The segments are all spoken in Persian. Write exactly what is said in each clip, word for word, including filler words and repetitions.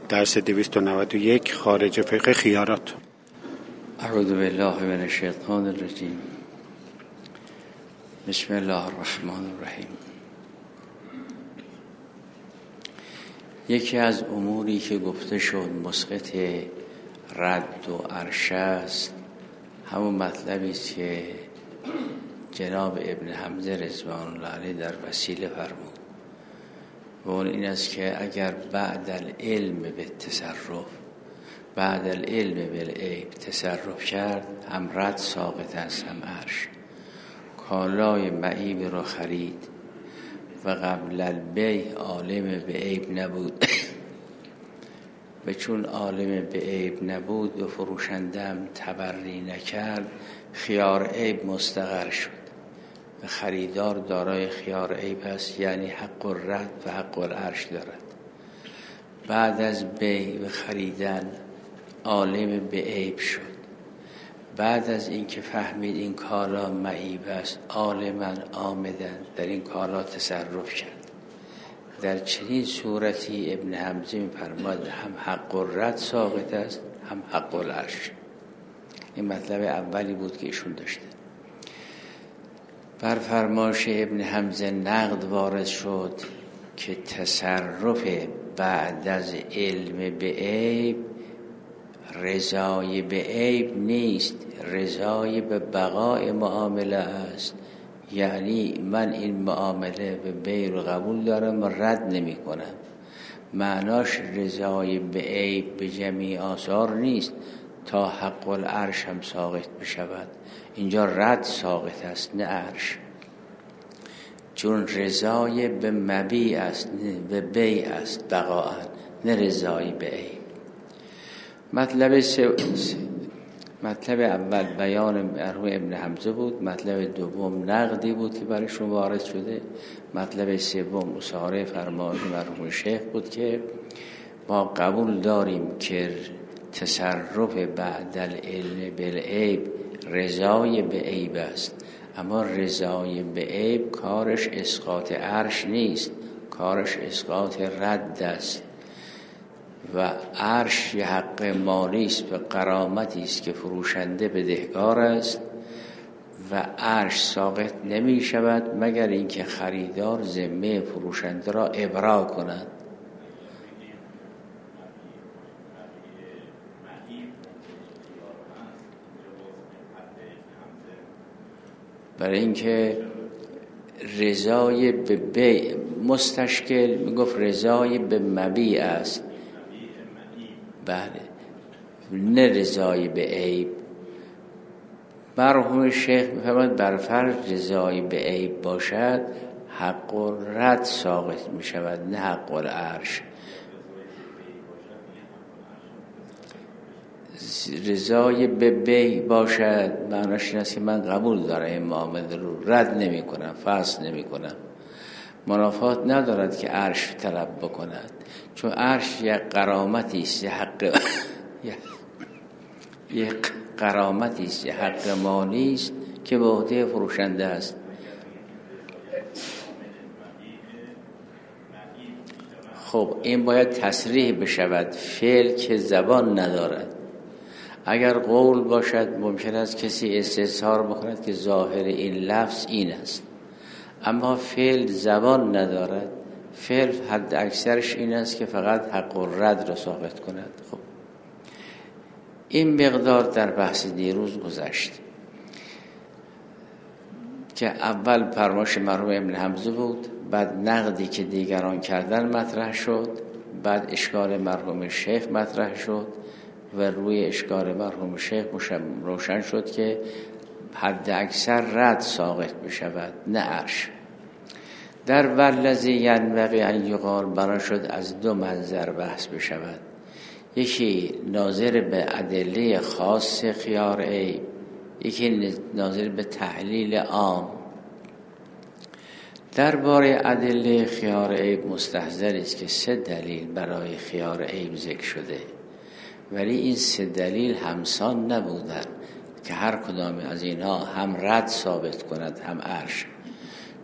درس دویست و نود و یک خارج فقه خیارات. اعوذ بالله من الشیطان الرجیم. بسم الله الرحمن الرحیم. یکی از اموری که گفته شد مسقط رد و عرش است، همون مطلبی است که جناب ابن حمزه رضوان الله علیه در وسیله فرمود و اون این است که اگر بعد العلم به تصرف بعد العلم بالعیب تصرف کرد، هم رد ساقط است هم عرش. کالای معیب رو خرید و قبل البیع عالم به عیب نبود و چون عالم به عیب نبود و فروشندم تبری نکرد، خیار عیب مستقر شد و خریدار دارای خیار عیب است، یعنی حق الرد و حق العرش دارد. بعد از بیع و خریدن عالم به عیب شد، بعد از اینکه فهمید این کالا معیب است، عالما آمدن در این کالا تصرف کرد. در چنین صورتی ابن حمزه می‌فرماید هم حق الرد ساقط است هم حق العرش. این مطلب اولی بود که ایشون داشته. بر فرمایش ابن حمزه نقد وارد شد که تصرف بعد از علم به عیب رضای به عیب نیست، رضای به بقای معامله است. یعنی من این معامله به بیع رو قبول دارم و رد نمی کنم. معناش رضای به عیب به جمیع آثار نیست تا حق العرش هم ساقط بشود. اینجا رد ساقط است نه عرش، چون رضای به مبیع است، به بیع است بقاء، نه رضای به عیب. مطلب سه مطلب اول بیان مرحوم ابن حمزه بود، مطلب دوم نقدی بود که برایشون وارد شده، مطلب سوم مصارحه فرمایش مرحوم شیخ بود که ما قبول داریم که تصرف بعد العلم بالعیب رضای به عیب است، اما رضای به عیب کارش اسقاط عرش نیست، کارش اسقاط رد است. و عرش یه حق مالی است و غرامتی است که فروشنده بدهکار است و عرش ساقط نمی شود مگر اینکه خریدار ذمه فروشنده را ابرا کند. برای اینکه رضای به بیع مستشکل میگفت رضای به مبیع است، بله، نه رضای به عیب. مرحوم شیخ میفرماید بر فرض رضای به عیب باشد حق الرد ساقط می شود نه حق العرش. رضای به بیع باشد معناش این است که من قبول دارم این معامله رو، رد نمی کنم، فسخ نمی کنم. منافات ندارد که عرش طلب بکند، چون عرش یک غرامتی است، یک حق یک غرامتی است، یک حق مالی است که به عهده فروشنده است. خب این باید تصریح بشود، فعل که زبان ندارد. اگر قول باشد ممکن است کسی استظهار بکند که ظاهر این لفظ این است، اما فعل زبان ندارد. فعل حد اکثرش این است که فقط حق الرد را ثابت کند. خب این مقدار در بحث دیروز گذشت که اول فرمایش مرحوم ابن حمزه بود، بعد نقدی که دیگران کردن مطرح شد، بعد اشکال مرحوم شیخ مطرح شد و روی اشکال مرحوم شیخ روشن شد که حد اکثر رد ساقط بشود نه عرش. در والذی ینبغی ان یقال بنا شد از دو منظر بحث بشود، یکی ناظر به ادله خاص خیار عیب، یکی ناظر به تحلیل عام. درباره ادله خیار عیب مستحضر است که سه دلیل برای خیار عیب ذکر شده، ولی این سه دلیل همسان نبودند که هر کدام از اینها هم رد ثابت کند هم عرش.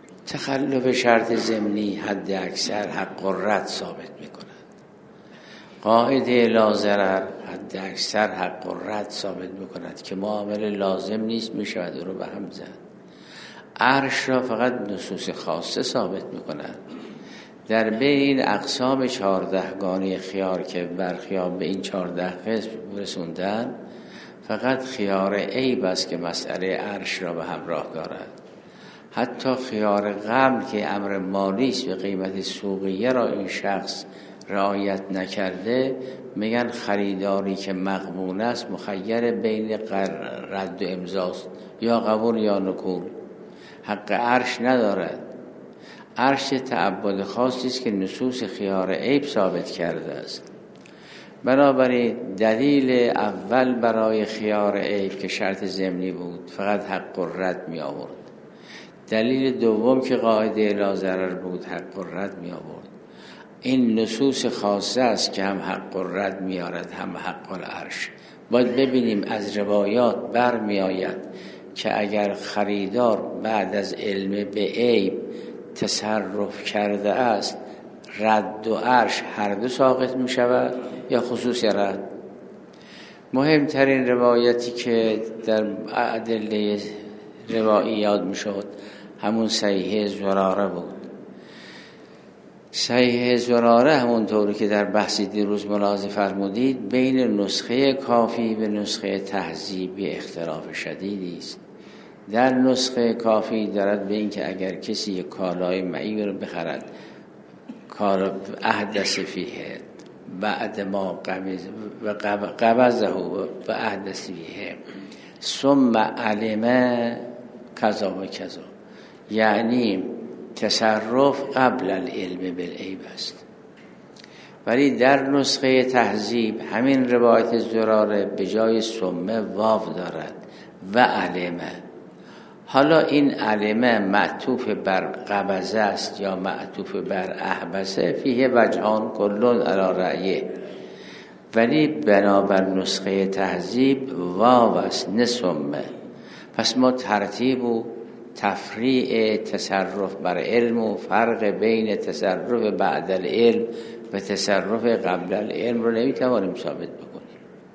تخلف شرط ضمنی حد اکثر حق الرد ثابت می کند. قاعده لا ضرر حد اکثر حق و رد ثابت میکند که معامله لازم نیست میشود او رو به هم زد. عرش را فقط نصوص خاصه ثابت میکند. در بین اقسام چهاردهگانه خیار که برخیاب به این چهارده قسم رسوندن، فقط خیار عیب است که مسئله عرش را به همراه دارد. حتی خیار قبل که امر مالی است به قیمت سوقیه را این شخص رعایت نکرده، میگن خریداری که مقبول است مخیر بین رد و امضاست، یا قبول یا نکول، حق عرش ندارد. عرش تعبد خاصی است که نصوص خیار عیب ثابت کرده است. بنابراین دلیل اول برای خیار عیب که شرط ضمنی بود فقط حق و رد می آورد. دلیل دوم که قاعده لا ضرر بود حق و رد می آورد. این نصوص خاصه است که هم حق و رد می آورد هم حق العرش. باید ببینیم از روایات بر می آید که اگر خریدار بعد از علم به عیب تصرف کرده است، رد و عرش هر دو ساقط می شود یا خصوص رد. مهمترین روایتی که در ادله روایی یاد می شد همون صحیح زراره بود. صحیح زراره همون طوری که در بحثی دیروز ملاحظه فرمودید بین نسخه کافی و نسخه تهذیبی اختلاف شدیدی است. در نسخه کافی دارد به این که اگر کسی یک کالای معیب رو بخرد، کار احدث فیه بعد ما قبضه و احدث فیه ثم علم کذا و کذا، یعنی تصرف قبل العلم بالعیب است. ولی در نسخه تهذیب همین روایت زراره به جای ثم واو دارد و علمه. حالا این علمه معطوف بر قبضه است یا معطوف بر احبسه، فیه وجهان کلون علی رأیه، ولی بنابر نسخه تهذیب واو است نه ثمه. پس ما ترتیب و تفریع تصرف بر علم و فرق بین تصرف بعد العلم و تصرف قبل العلم رو نمیتوانیم ثابت بکنیم.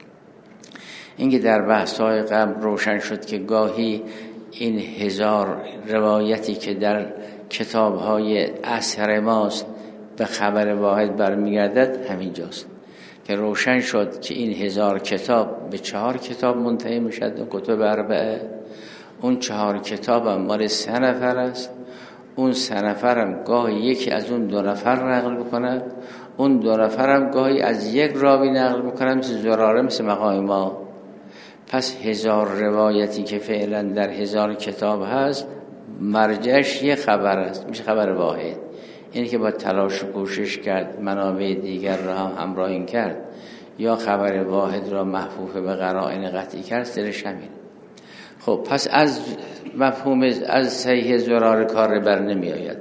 اینکه در بحث‌های قبل روشن شد که گاهی این هزار روایتی که در کتاب‌های عصر ماست به خبر واحد برمیگردد، همینجاست که روشن شد که این هزار کتاب به چهار کتاب منتهی میشد، کتب اربعه. اون چهار کتاب هم مال سه نفر است. اون سه نفر هم گاهی یکی از اون دو نفر نقل بکند، اون دو نفر هم گاهی از یک راوی نقل بکنند، مثل زراره، مثل مقام ما. پس هزار روایتی که فعلا در هزار کتاب هست مرجعش یه خبر است، میشه خبر واحد. اینی که با تلاش و کوشش کرد منابع دیگر را هم همراهی کرد یا خبر واحد را محفوف به قرائن قطعی کرد، سرش همین. خب پس از مفهوم از صحیح زراره کار بر نمی آید.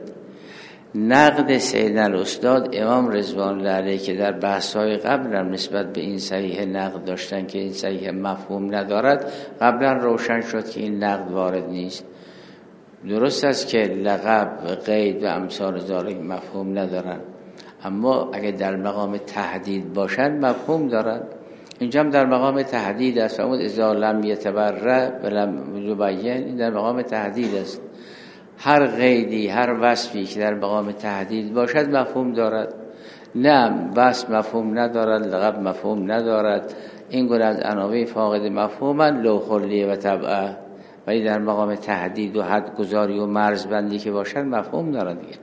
نقد سیدنا الاستاد امام رضوان الله علیه که در بحث‌های قبل هم نسبت به این صحیح نقد داشتن که این صحیح مفهوم ندارد، قبلا روشن شد که این نقد وارد نیست. درست است که لقب و قید و امثال ذالک مفهوم ندارن، اما اگه در مقام تهدید باشن مفهوم دارن. اینجا هم در مقام تهدید است. فرمود اذا لم یتبرع ولم یبین، این در مقام تهدید است. هر قیدی، هر وصفی که در مقام تهدید باشد مفهوم دارد. نه وصف مفهوم ندارد، لقب مفهوم ندارد. این گونه از عناوین فاقد مفهومن، لو خلی و طبعه. ولی در مقام تهدید و حد گذاری و مرزبندی که باشد مفهوم دارد دیگه.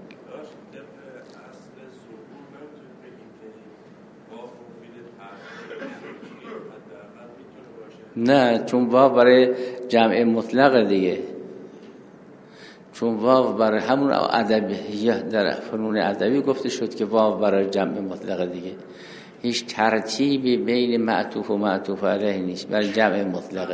نه، چون واو برای جمع مطلق دیگه، چون واو برای همون ادبیه در فنون ادبی گفته شد که واو برای جمع مطلق دیگه. هیچ ترتیبی بین معطوف و معطوف علیه نیست، برای جمع مطلقه.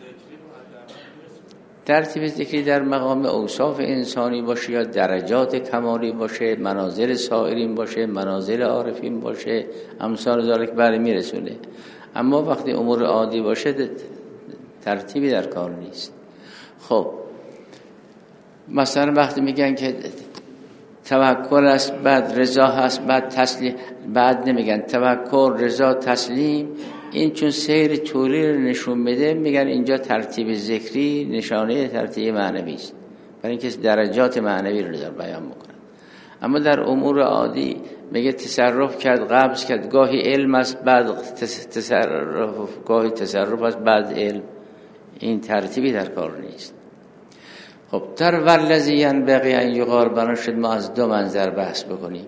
ترتیب ذکری در مقام اوصاف انسانی باشه یا درجات کمالی باشه، منازل سائرین باشه، منازل عارفین باشه، امثال ذالک بر میرسونه. اما وقتی امور عادی باشه ترتیبی در کار نیست. خب مثلا وقتی میگن که توکل است، بعد رضا هست، بعد تسلیم، بعد نمیگن توکل، رضا، تسلیم. این چون سیر طولی رو نشون میده میگن اینجا ترتیب ذکری نشانه ترتیب معنوی است، برای اینکه درجات معنوی رو در بیان میکنه. اما در امور عادی میگه تصرف کرد، قبض کرد، گاهی علم است بعد تصرف، گاهی تصرف است بعد علم. این ترتیبی در کار نیست. خب در والذی ینبغی ان یقال بنا شد ما از دو منظر بحث بکنیم.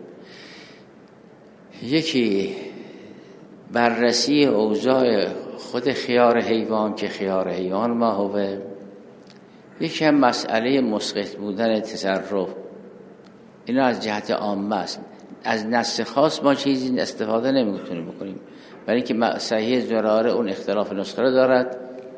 یکی بررسی اوضاع خود خیار حیوان که خیار حیوان ما هوه، یکی هم مسئله مسقط بودن تصرف. اینا از جهت عامه است، از نص خاص ما چیزی استفاده نمیتونیم بکنیم، برای اینکه صحیح زراره اون اختلاف نسخه رو دارد.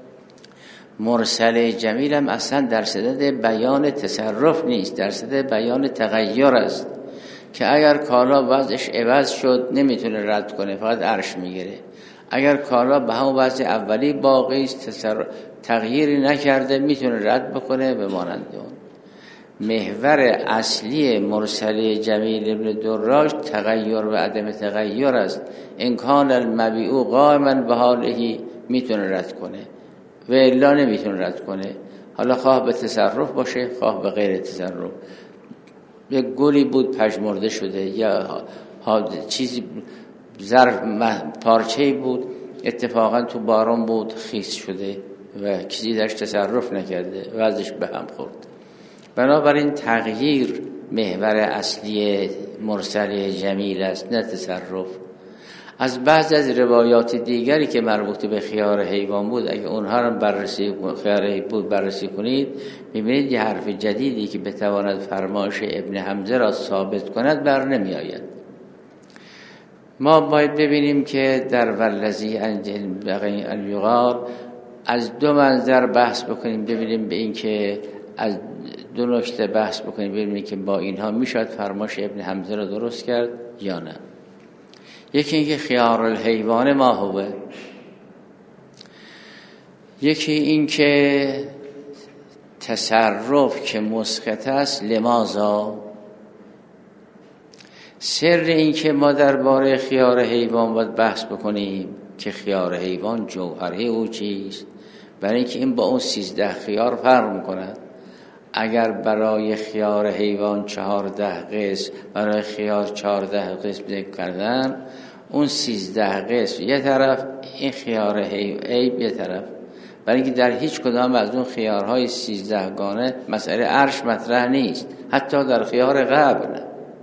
مرسل جمیل هم اصلا در صدد بیان تصرف نیست، در صدد بیان تغییر است که اگر کالا وضعش عوض شد نمیتونه رد کنه، فقط عرش میگیره. اگر کالا به همون وضع اولی باقی است، تغییری نکرده، میتونه رد بکنه به مانند اون. محور اصلی مرسل جمیل ابن دراج تغییر و عدم تغییر است. ان کان المبیع قائما به حاله میتونه رد کنه و الا نمیتونه رد کنه. حالا خواه به تصرف باشه خواه به غیر تصرف. یک گلی بود پژمرده شده، یا چیزی ظرف پارچه‌ای بود اتفاقا تو باران بود خیس شده و کسی درش تصرف نکرده، وضعش به هم خورد. بنابراین تغییر محور اصلی مرسل جمیل است، نه تصرف. از بعض از روایات دیگری که مربوط به خیار حیوان بود، اگه اونها رو بررسی خیار بود بررسی کنید، می‌بینید یه حرف جدیدی که بتواند فرمایش ابن حمزه را ثابت کند بر نمی آید. ما باید ببینیم که در والذی ینبغی ان یقال از دو منظر بحث بکنیم، ببینیم به این که از دو نکته بحث بکنیم، ببینیم که با اینها میشد فرمایش ابن حمزه را درست کرد یا نه. یکی اینکه خیار الحیوان ما هوه، یکی اینکه تصرف که مسقط است لماذا. سر این که ما درباره خیار حیوان باید بحث بکنیم که خیار حیوان جوهره او چیست، برای اینکه این با اون سیزده خیار فرق میکنه. اگر برای خیار حیوان چهارده قسم، برای خیار چهارده قسم ذکر کردن، اون سیزده قسم یه طرف، این خیار عیب یه طرف، برای اینکه در هیچ کدام از اون خیارهای سیزده گانه مسئله عرش مطرح نیست. حتی در خیار قبل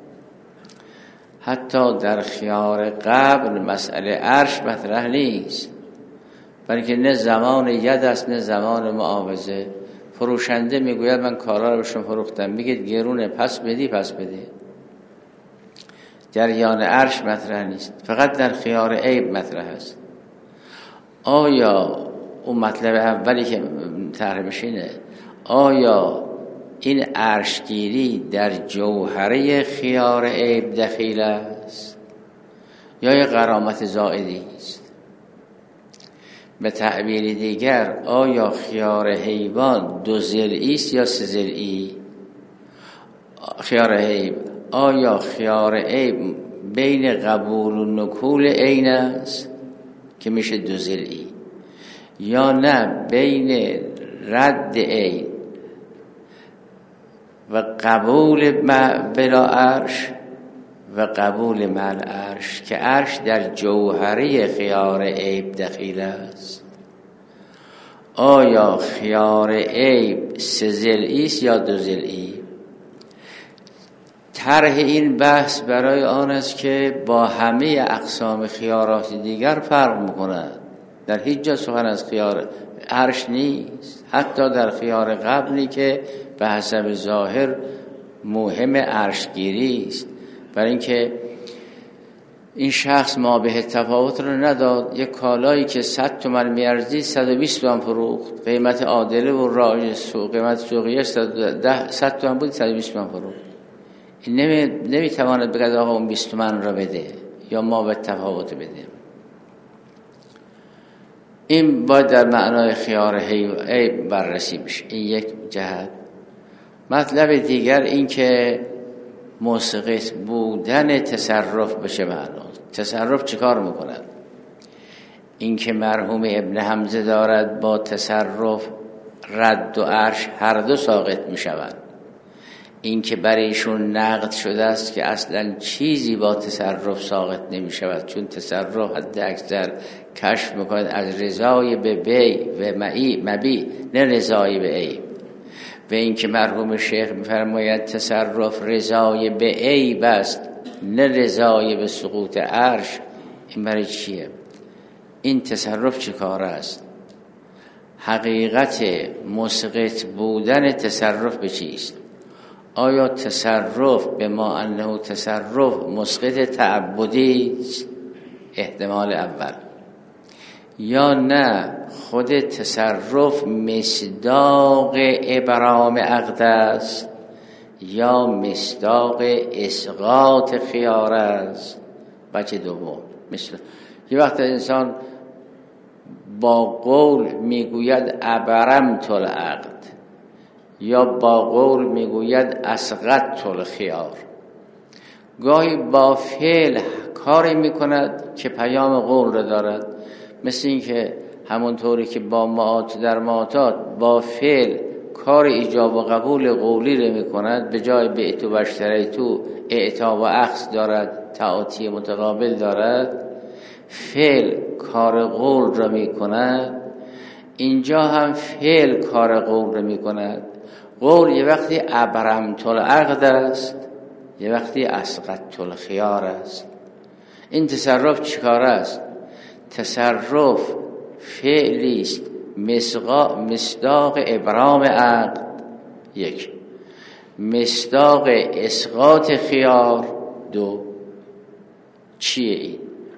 حتی در خیار قبل مسئله عرش مطرح نیست، برای اینکه نه زمان ید است نه زمان معاوضه. فروشنده میگوید من کالا رو بهشون فروختم، میگید گرونه پس بدی پس بدی. جریان عرش مطرح نیست، فقط در خیار عیب مطرح است. آیا اون مطلب اولی که طرح بشینه، آیا این عرشگیری در جوهره خیار عیب دخیل است یا یه غرامت زائدی است؟ به تعبیر دیگر آیا خیار حیوان دو ضلعی است یا سه ضلعی؟ خیار عیب آیا خیار عیب بین قبول و نکول عین است که میشه دو ضلعی، یا نه بین رد عین و قبول بلا عرش و قبول مع عرش که عرش در جوهره خیار عیب دخیل است؟ آیا خیار عیب سه ضلعی است یا دو ضلعی؟ طرح این بحث برای آن است که با همه اقسام خیارات دیگر فرق می‌کند. در هیچ جا سخن از خیار عرش نیست، حتی در خیار قبلی که به حسب ظاهر مهم عرشگیری است، برای اینکه این شخص ما به تفاوت رو نداد. یک کالایی که صد تومن میارزید صد و بیست تومن فروخت، قیمت عادله و رایج سوق قیمت سوقیش صد تومن بود صد و بیست تومن فروخت. این نمی نمیتواند بگه آقا اون بیست تومن رو بده یا ما به تفاوت بدیم. این باید در معنای خیار عیب بررسی بشه. این یک جهت. مطلب دیگر این که مسقط بودن تصرف به چه معناست؟ تصرف چه کار میکنن؟ این که مرحوم ابن حمزه دارد با تصرف رد و عرش هر دو ساقط میشوند. این که برای ایشون نقد شده است که اصلا چیزی با تصرف ساقط نمی شود، چون تصرف حد اکثر کشف میکند از رضای به بی و معی مبی، نه رضای به عیب. و این که مرحوم شیخ میفرماید تصرف رضای به عیب است نه رضای به سقوط عرش، این برای چیه؟ این تصرف چه کار است؟ حقیقت مسقط بودن تصرف به چیست؟ آیا تصرف به ما انه تصرف مسقط تعبدی است؟ احتمال اول. یا نه خود تصرف مصداق ابرام عقد است یا مصداق اسقاط خیار است؟ بچه دوم، مثل یه وقت انسان با قول میگوید ابرمت العقد یا با قول میگوید اسقطت الخیار، گاهی با فعل کاری میکند که پیام قول را دارد، مثل این که همونطوری که با معات در معاتات با فعل کار ایجاب و قبول قولی را میکند، به جای بعت و اشتریتو اعطا و اخذ دارد، تعاطی متقابل دارد، فعل کار قول را میکند. اینجا هم فعل کار قول را میکند. قول یه وقتی ابرمت العقد است، یه وقتی اسقطت الخیار است. این تصرف چیکار است؟ تصرف فعلی است مصداق ابرام عقد، یک. مصداق اسقاط خیار، دو. چیه این؟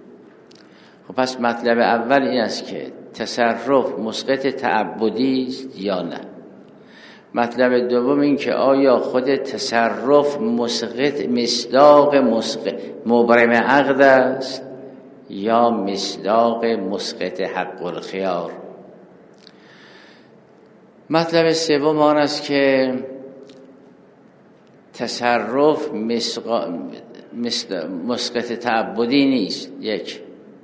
خب پس مطلب اول این است که تصرف مسقط تعبدی است یا نه. مطلب دوم این که آیا خود تصرف مسقط مصداق مسقط مبرم عقد است یا مصداق مسقط حق الخیار. مطلب سوم آن است که تصرف مسقط تعبدی نیست، یک.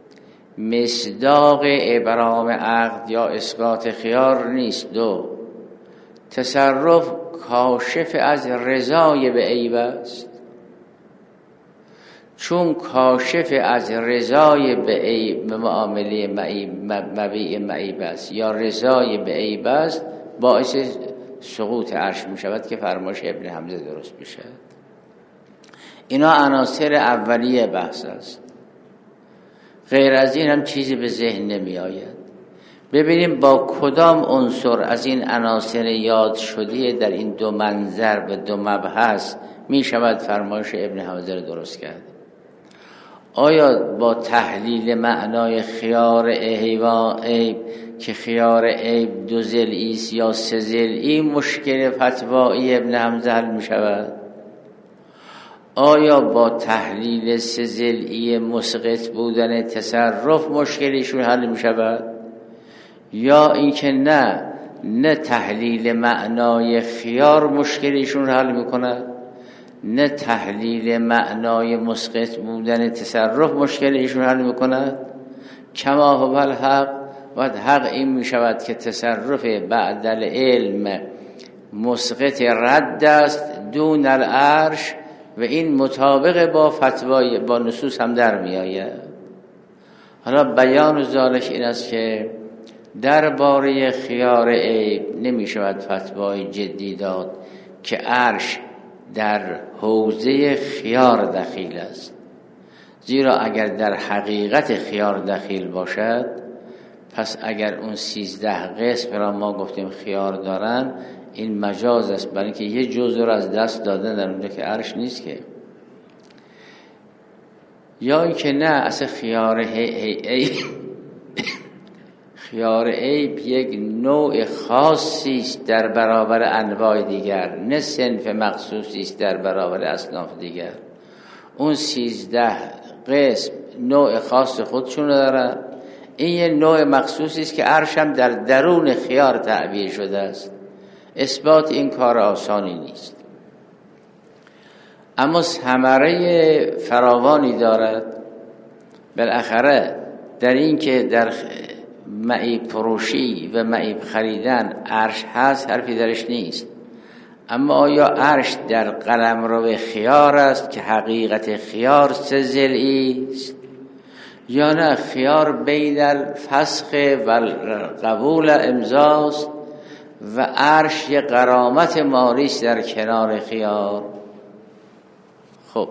مصداق ابرام عقد یا اسقاط خیار نیست، دو. تصرف کاشف از رضای به عیب است. چون کاشف از رضای به عیب به معامله مبیع معیب است یا رضای به عیب است، باعث سقوط عرش می شود که فرمایش ابن حمزه درست می شود. اینا عناصر اولیه بحث است. غیر از این هم چیزی به ذهن نمی آید. ببینیم با کدام عنصر از این عناصر یاد شده در این دو منظر و دو مبحث می شود فرمایش ابن حمزه را درست کرد. آیا با تحلیل معنای خیار عیب که خیار عیب دو ضلعی است یا سه ضلعی مشکل فتوایی ابن حمزه حل می شود؟ آیا با تحلیل سه ضلعی مسقط بودن تصرف مشکلشون حل می شود؟ یا اینکه نه نه تحلیل معنای خیار مشکلشون حل می کند، نه تحلیل معنای مسقط بودن تصرف مشکل ایشون حل میکند؟ کما هو الحق، و حق این میشود که تصرف بعد العلم مسقط رد است دون العرش، و این مطابق با فتوای با نصوص هم در میآید. حالا بیان ذالک این است که درباره خیار عیب نمیشود فتوای جدی داد که عرش در حوزه خیار دخیل است، زیرا اگر در حقیقت خیار دخیل باشد، پس اگر اون سیزده قسم را ما گفتیم خیار دارن، این مجاز است، برای اینکه یه جزء را از دست دادن در اونجا که عرش نیست که. یا اینکه نه اصلا خیار عیب خیار عیب یک نوع خاصی است در برابر انواع دیگر، نه صنف مخصوصی است در برابر اصناف دیگر. اون سیزده قسم نوع خاص خودشون دارن. این یه نوع مخصوصی است که عرش هم در درون خیار تعبیر شده است. اثبات این کار آسانی نیست. اما ثمره فراوانی دارد. بالاخره در این که در معیب فروشی و معیب خریدن عرش هست حرفی درش نیست، اما آیا عرش در قلمرو خیار است که حقیقت خیار سه ضلعی است، یا نه خیار بین الفسخ و قبول امضاست و عرش یه غرامت مالی است در کنار خیار؟ خب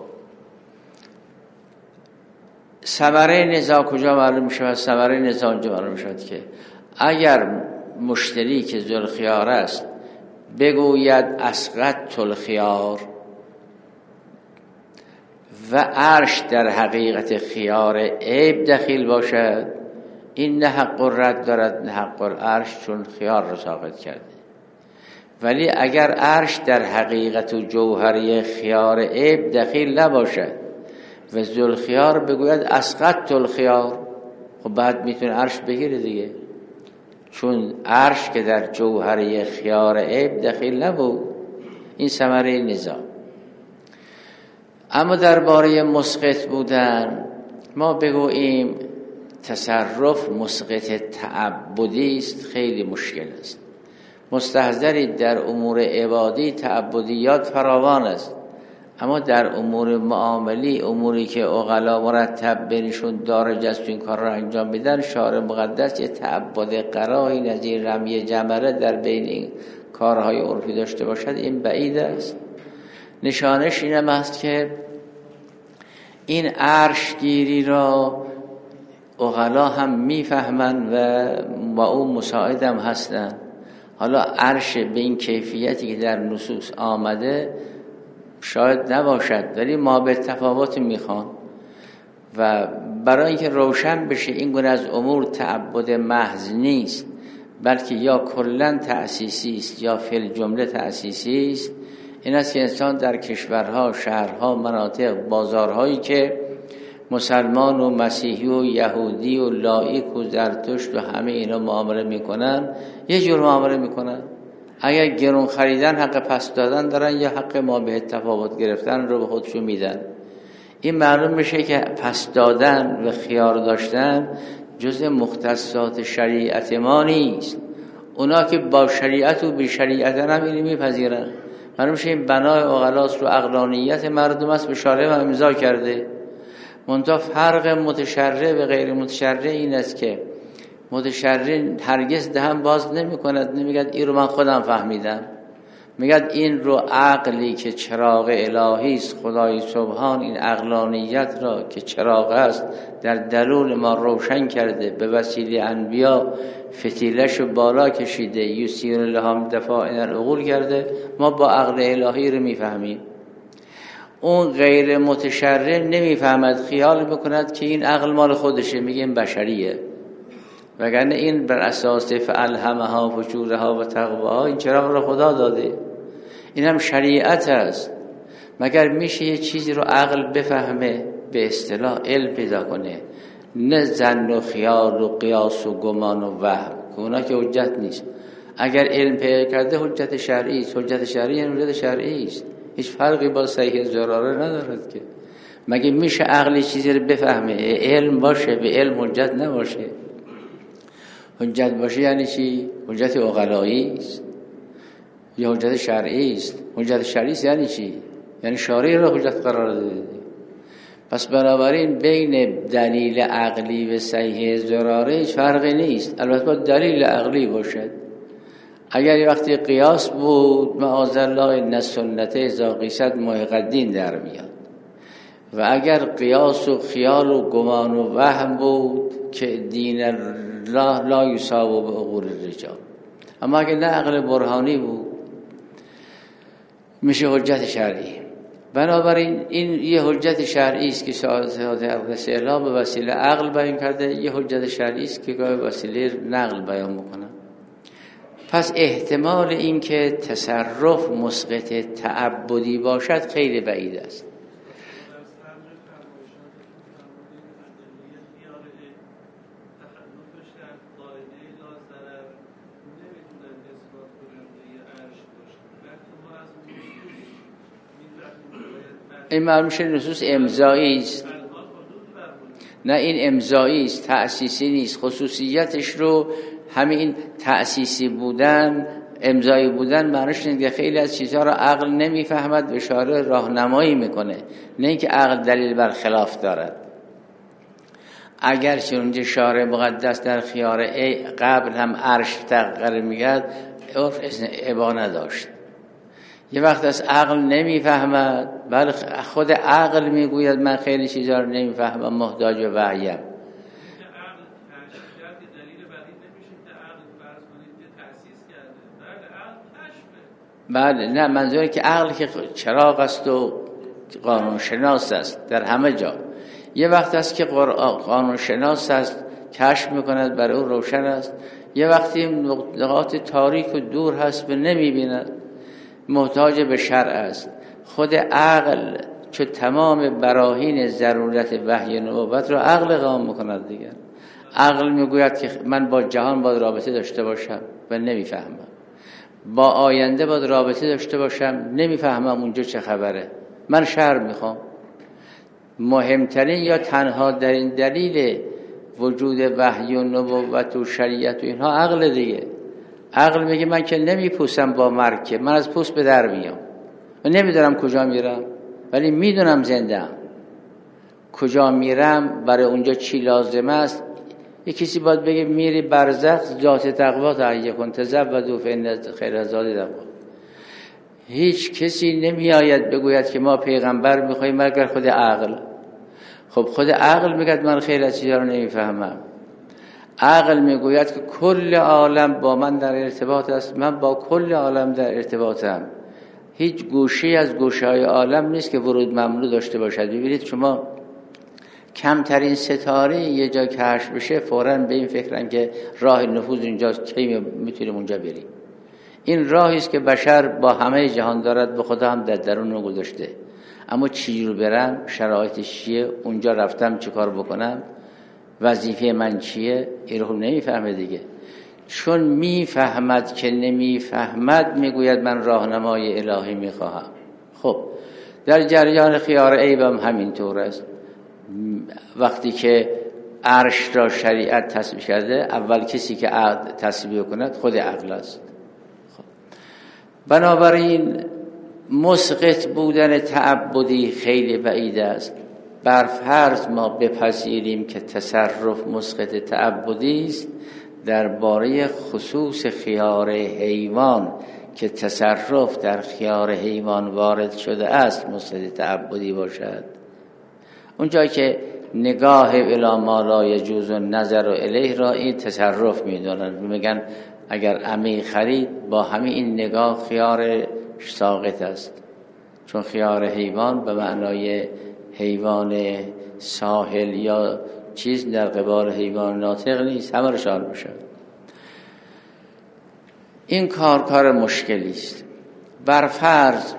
ثمره نزاع کجا معلوم شود؟ ثمره نزاع اونجا معلوم شود که اگر مشتری که ذوالخیار است بگوید اسقطت الخیار و عرش در حقیقت خیار عیب دخیل باشد، این نه حق رد دارد نه حق العرش، چون خیار را ساقط کرده. ولی اگر عرش در حقیقت و جوهری خیار عیب دخیل نباشد و ذوالخیار بگوید اسقطت الخیار، خب بعد میتونه عرش بگیره دیگه، چون عرش که در جوهری خیار عیب دخیل نبود. این ثمره نزاع. اما درباره مسقط بودن ما بگوییم تصرف مسقط تعبدی است، خیلی مشکل است. مستحضرید در امور عبادی تعبدیات فراوان است، اما در امور معاملی، اموری که عقلا مرتب بینشون دارج است این کار را انجام میدن، شارع مقدس یه تعبد قرایی نظیر رمی جمره در بین این کارهای عرفی داشته باشد، این بعید است. نشانش این هم است که این عرش گیری را عقلا هم میفهمند و با اون مساعد هم هستند. حالا عرش به این کیفیتی که در نصوص آمده شاید نباشد، ولی ما به تفاوت میخوان و برای اینکه روشن بشه این گونه از امور تعبد محض نیست، بلکه یا کلا تأسیسی است یا فی الجمله تأسیسی است. این است که انسان در کشورها، شهرها، مناطق، بازارهایی که مسلمان و مسیحی و یهودی و لایک و زرتشت و همه اینا معامله میکنن، یه جور معامله میکنن. اگر گرون خریدن حق پس دادن دارن یا حق ما به تفاوت گرفتن رو به خودشون میدن. این معلوم میشه که پس دادن و خیار داشتن جز مختصات شریعت ما نیست. اونا که با شریعت و بی شریعت هم اینو میپذیرن. معلوم میشه این بنای عقلاست رو عقلانیت مردم است، به شارع هم امضا کرده. منتها فرق متشرع و غیر متشرع این است که متشرع هرگز دهن باز نمی کند، نمیگد این رو من خودم فهمیدم، میگد این رو عقلی که چراغ الهی است، خدای سبحان این عقلانیت را که چراغ است در درون ما روشن کرده، به وسیله انبیا فتیلش رو بالا کشیده، یسیر لهم دفاعن العقول کرده، ما با عقل الهی رو میفهمیم. اون غیر متشرع نمیفهمد، خیال میکند که این عقل مال خودشه، میگه این بشریه، وگرنه این بر اساس فالهمها فجورها و تقواها این چراغ را خدا داده. این هم شریعت است. مگر میشه یه چیزی رو عقل بفهمه، به اصطلاح علم پیدا کنه، نه ظن و خیال و قیاس و گمان و وهم که اونا که حجت نیست. اگر علم پیدا کرده حجت شرعی است. حجت شرعی یعنی حجت شرعی است، هیچ فرقی با صحیح ضراره ندارد که. مگه میشه عقلی چیزی رو بفهمه علم باشه به علم حجت نباشه؟ حجت باشه یعنی چی؟ حجت عقلایی است یا حجت شرعی است؟ حجت شرعی است یعنی چی؟ یعنی شارع را حجت قرار داده. پس بنابراین بین دلیل عقلی و صحیح ضراره هیچ فرقی نیست. البته با دلیل عقلی باشد. اگر یه وقتی قیاس بود معاذالله ان سنت اذا قیست محق الدین در میاد، و اگر قیاس و خیال و گمان و وهم بود که دین الله لا یصاب بعقول الرجال، اما اگر نه عقل برهانی بود میشه حجت شرعی. بنابراین این یه حجت شرعی است که صاحب رساله به وسیله عقل بیان کرده، یه حجت شرعی است که به وسیله نقل بیان میکنه. پس احتمال این که تصرف مسقط تعبدی باشد خیلی بعید است. این معلوم میشه نصوص امضایی است. نه این امضایی است، تأسیسی نیست. خصوصیتش رو همین تأسیسی بودن، امضایی بودن معنیش اینه که خیلی از چیزها رو عقل نمیفهمد و شارع راهنمایی میکنه، نه اینکه عقل دلیل بر خلاف دارد. اگر چه اونجا شارع مقدس در خیار ای قبل هم عرش تقرر میگد، عرف ابا نداشت. یه وقت از عقل نمیفهمد، بله خود عقل میگوید من خیلی چیزا رو نمیفهمم، محتاج به وحیم. بله نه، منظوره که عقل که چراغ است و قانون شناس است در همه جا. یه وقت است که قانون شناس است، کشف میکند، برای او روشن است. یه وقتی نقاط تاریک و دور هست و نمیبیند، محتاج به شرع است. خود عقل چون تمام براهین ضرورت وحی نبوت رو عقل قائم میکند دیگر. عقل میگوید که من با جهان باید رابطه داشته باشم و نمیفهمم، با آینده باید رابطه داشته باشم، نمیفهمم اونجا چه خبره، من شرع میخوام. مهمترین یا تنها در این دلیل وجود وحی و نبوت و شریعت و اینها عقل دیگه. عقل میگه من که نمیپوسم با مرگ، که من از پوست به در میام و نمیدونم کجا میرم، ولی میدونم زنده‌ام. کجا میرم، برای اونجا چی لازم است. یک کسی باید بگه میری برزخ، ذات تقوا تهیه کن، تزودوا فإن خیر الزاد تقوا. هیچ کسی نمیآید بگوید که ما پیغمبر میخوایم مگر خود عقل. خب خود عقل میگه من خیلی از چیزا رو نمیفهمم. عقل میگوید که کل عالم با من در ارتباط است، من با کل عالم در ارتباطم. هیچ گوشه از گوشه‌های عالم نیست که ورود ممنوع داشته باشد. ببینید شما کمترین ستاره یه جا کشف بشه، فوراً به این فکرن که راه نفوذ اینجاست، کی میتونیم اونجا بریم. این راهی است که بشر با همه جهان دارد، به خدا هم در درون گذاشته. اما چی رو برم، شرایطش چیه، اونجا رفتم چه کار بکنم، وظیفه من چیه، این رو نمیفهمه دیگه. چون میفهمد که نمیفهمد، میگوید من راهنمای الهی میخواهم. خب در جریان خیار عیب هم همینطور است. وقتی که عرش را شریعت تصویب کرده، اول کسی که عقل تصویب کند خود عقل است. خب. بنابراین مسقط بودن تعبدی خیلی بعید است. بر فرض ما بپذیریم که تصرف مسقط تعبدی است، درباره خصوص خیار حیوان که تصرف در خیار حیوان وارد شده است مسقط تعبدی باشد. اونجا که نگاه الی ما لا یجوز نظر الیه را این تصرف میدونن، میگن اگر عمی خرید با همین این نگاه خیار ساقط است، چون خیار حیوان به معنای حیوان ساحل یا چیز در قبال حیوان ناطق نیست، همه رو شامل میشه. این کار کار مشکلی است. بر فرض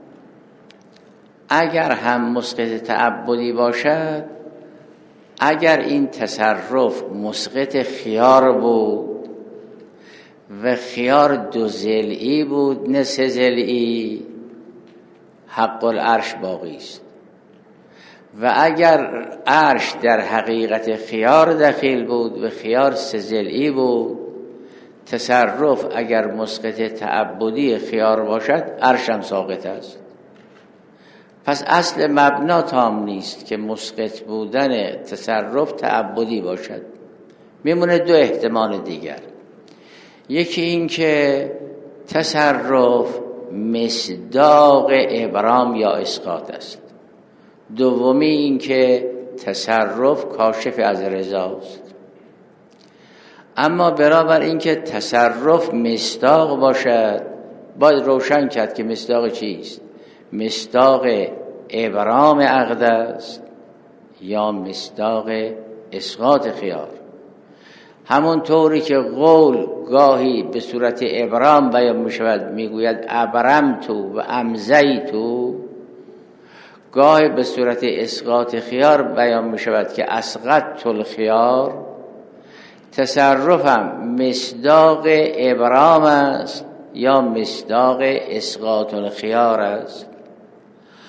اگر هم مسقط تعبدی باشد، اگر این تصرف مسقط خیار بود و خیار دو ضلعی بود نه سه ضلعی، حق العرش باقی است. و اگر عرش در حقیقت خیار دخیل بود و خیار سه ضلعی بود، تصرف اگر مسقط تعبدی خیار باشد عرش هم ساقط است. پس اصل مبنا تام نیست که مسقط بودن تصرف تعبدی باشد. میمونه دو احتمال دیگر. یکی این که تصرف مصداق ابرام یا اسقاط است. دومی این که تصرف کاشف از رضاست. اما برابر این که تصرف مصداق باشد، باید روشن کرد که مصداق چیست. مصداق ابرام عقد است یا مصداق اسقاط خیار. همون طوری که قول گاهی به صورت ابرام بیان می شود، می گوید ابرم تو و امزی تو، گاهی به صورت اسقاط خیار بیان می شود که اسقط الخیار. تصرف هم مصداق ابرام است یا مصداق اسقاط الخیار است.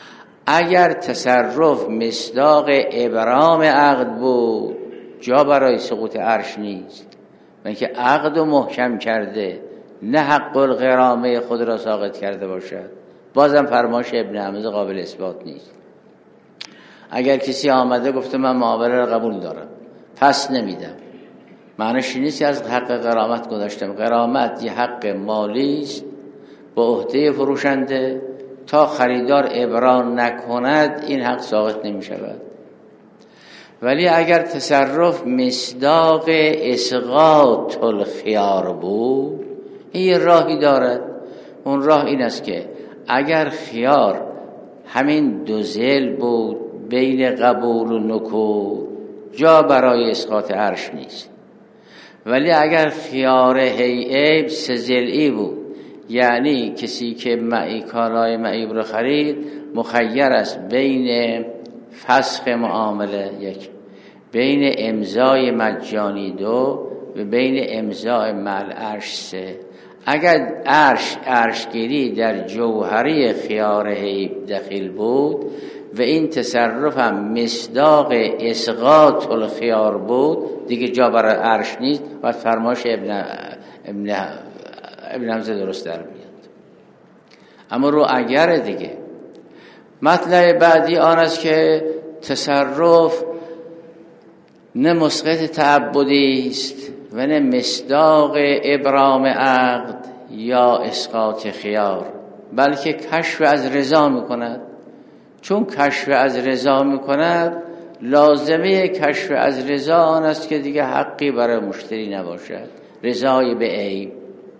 اگر تصرف مصداق ابرام عقد بود جا برای سقوط عرش نیست، من که عقد رو محکم کرده نه حق الغرامه خود را ساقط کرده باشد. بازم فرمایش ابن حمزه قابل اثبات نیست. اگر کسی آمده گفته من معامله را قبول دارم پس نمیدم، معنیش نیست که از حق غرامت گذاشتم. غرامت یه حق مالی است با عهده فروشنده، تا خریدار ابرام نکند این حق ساقط نمی شود. ولی اگر تصرف مصداق اسقاط الخیار بود، این یه راهی دارد. اون راه این است که اگر خیار همین دو ذیل بود بین قبول و نکول، جا برای اسقاط عرش نیست. ولی اگر خیار هیئه سه ضلعی بود، یعنی کسی که معی کالای معیب رو خرید مخیر است بین فسخ معامله یک، بین امضای مجانی دو و بین امضای مع العرش سه. اگر عرش عرشگیری در جوهری خیار هیب دخیل بود و این تصرف هم مصداق اسقاط الخیار بود، دیگه جا برای عرش نیست و فرمایش ابن ابن ابن حمزه درست در میاد. اما رو اگر دیگه مطلب بعدی آن است که تصرف نه مسقط تعبدی است و نه مصداق ابرام عقد یا اسقاط خیار، بلکه کشف از رضا میکند. چون کشف از رضا میکند، لازمه کشف از رضا آن است که دیگه حقی برای مشتری نباشد، رضای به عیب.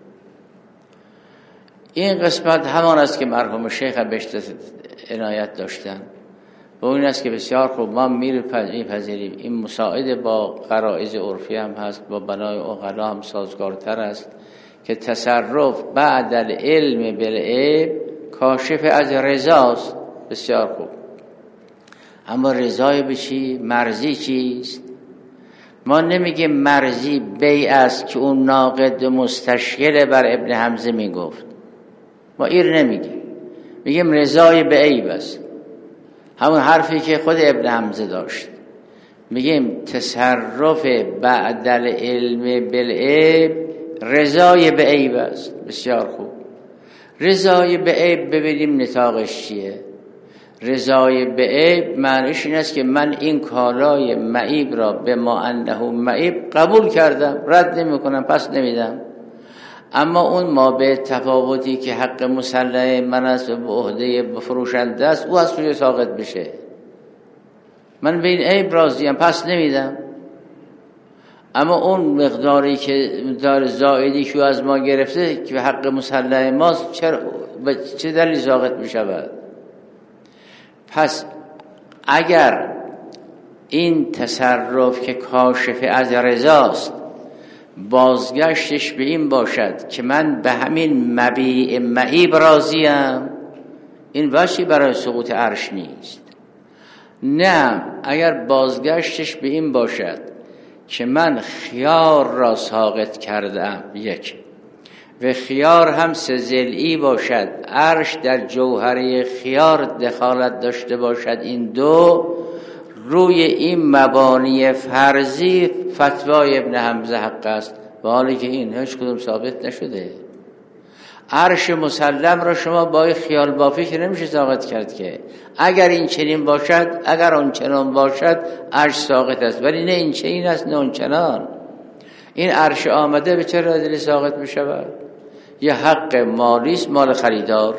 این قسمت همان است که مرحوم شیخ بهش عنایت داشتن و این است که بسیار خوب ما میپذیریم. این مساعد با غرایز عرفی هم هست، با بنای عقلا هم سازگارتر است که تصرف بعد العلم بالعیب کاشف از رضاست. بسیار خوب. اما رضای به چی؟ مرضی چیست؟ ما نمیگیم مرضی بی است که اون ناقد مستشکل بر ابن حمزه میگفت، ما ایر نمیگیم، میگیم رضای به عیب است. همون حرفی که خود ابن حمزه داشت، میگیم تصرف بعد العلم بالعیب رضای به عیب است. بسیار خوب. رضای به عیب ببینیم نطاقش چیه. رضای به عیب معنیش این است که من این کالای معیب را به ما انه معیب قبول کردم، رد نمی کنم، پس نمیدم. اما اون ما به تفاوتی که حق مسلم من است و به عهده فروشنده است، او از سوی ساقط بشه. من به این عیب راضیم، پس نمیدم. اما اون مقداری که مقدار زائدی که از ما گرفته که حق مسلم ماست، چرا به چه دلیل ساقط میشود؟ پس اگر این تصرف که کاشف از رضاست بازگشتش به این باشد که من به همین مبیع معیب راضیم، این وجهی برای سقوط عرش نیست. نه، اگر بازگشتش به این باشد که من خیار را ساقط کردم یک، و خیار هم سه ضلعی باشد، عرش در جوهره خیار دخالت داشته باشد، این دو، روی این مبانی فرضی فتوای ابن حمزه حق است، و حالی که این هیچ کدوم ثابت نشده. عرش مسلم را شما با خیال بافی که نمیشه ساقط کرد که اگر این چنین باشد، اگر اون چنان باشد عرش ساقط است، ولی نه این چنین است نه اون چنان. این عرش آمده به چه دلیل ساقط میشود؟ یه حق مالی است، مال خریدار.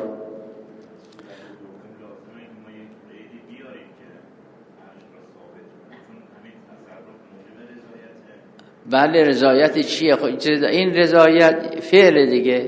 بله، رضایت چیه؟ این رضایت فعل دیگه.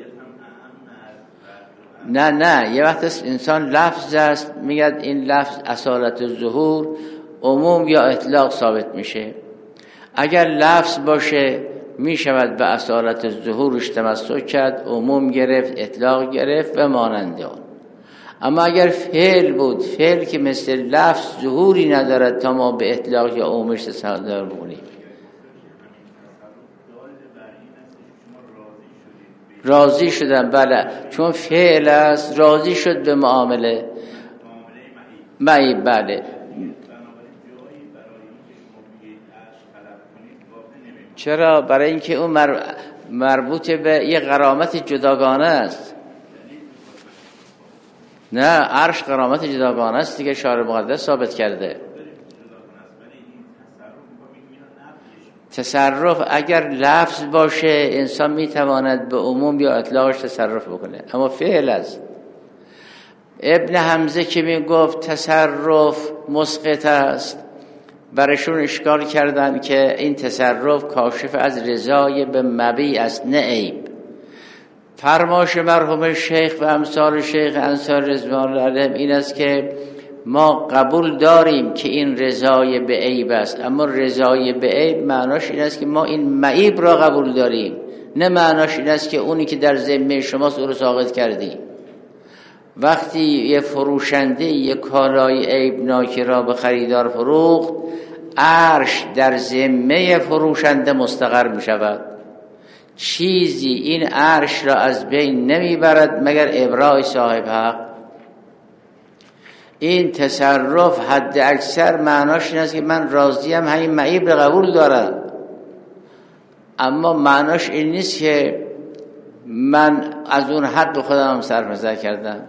نه نه یه وقت انسان لفظ است، میگه این لفظ اصالت ظهور عموم یا اطلاق ثابت میشه. اگر لفظ باشه میشود به اصالت ظهورش تمسک کرد، عموم گرفت، اطلاق گرفت و مانند آن. اما اگر فعل بود، فعل که مثل لفظ ظهوری ندارد تا ما به اطلاق یا عمومش تصادر بکنیم. راضی شدن، بله، چون فعل است، راضی شد به معامله. معیب. بله. چرا؟ برای اینکه اون مر... مربوط به یه غرامت جداگانه است. نه، عرش غرامت جداگانه است دیگه، شارع مقدس ثابت کرده. تصرف اگر لفظ باشه انسان میتواند به عموم یا اطلاقش تصرف بکنه، اما فعل است. ابن حمزه که میگفت تصرف مسقط است، برشون اشکال کردن که این تصرف کاشف از رضای به مبی است، نه عیب. فرماش مرحوم شیخ و امثال شیخ انصار رضوان الله علیهم این است که ما قبول داریم که این رضای به عیب است، اما رضای به عیب معناش این است که ما این معیب را قبول داریم، نه معناش این است که اونی که در ذمه شماست او رو ساقط کردی. وقتی یه فروشنده یه کالای عیبناکی را به خریدار فروخت، عرش در ذمه فروشنده مستقر می شود. چیزی این عرش را از بین نمی برد مگر ابراء صاحب حق. این تصرف حد اکثر معناش این است که من راضیم، همین معیب را قبول دارم، اما معناش این نیست که من از اون حق خودم صرف نظر کردم.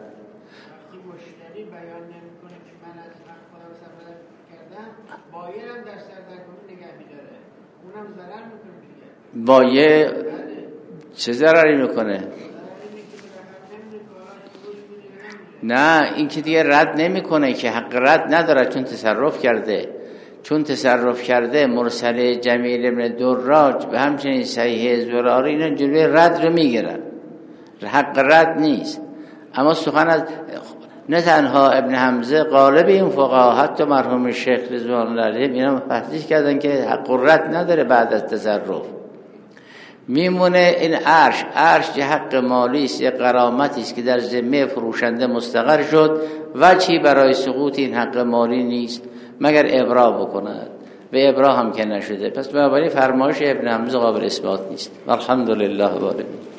بایه چه ضرری میکنه؟ نه، این که دیگه رد نمیکنه، که حق رد نداره، چون تصرف کرده. چون تصرف کرده مرسل جمیل ابن دراج و همچنین صحیح زراری اینا جلوی رد رو میگیرن، حق رد نیست. اما سخن از نه تنها ابن حمزه، غالب این فقها، حتی مرحوم شیخ رضوان الله علیهم اینا تحقیق کردن که حق رد نداره بعد از تصرف. میمونه این عرش. عرش یه حق مالی است، یه غرامتی است که در ذمه فروشنده مستقر شد و چی برای سقوط این حق مالی نیست مگر ابراء بکند، و ابراء هم که نشده. پس بنابراین فرمایش ابن حمزه قابل اثبات نیست. الحمدلله.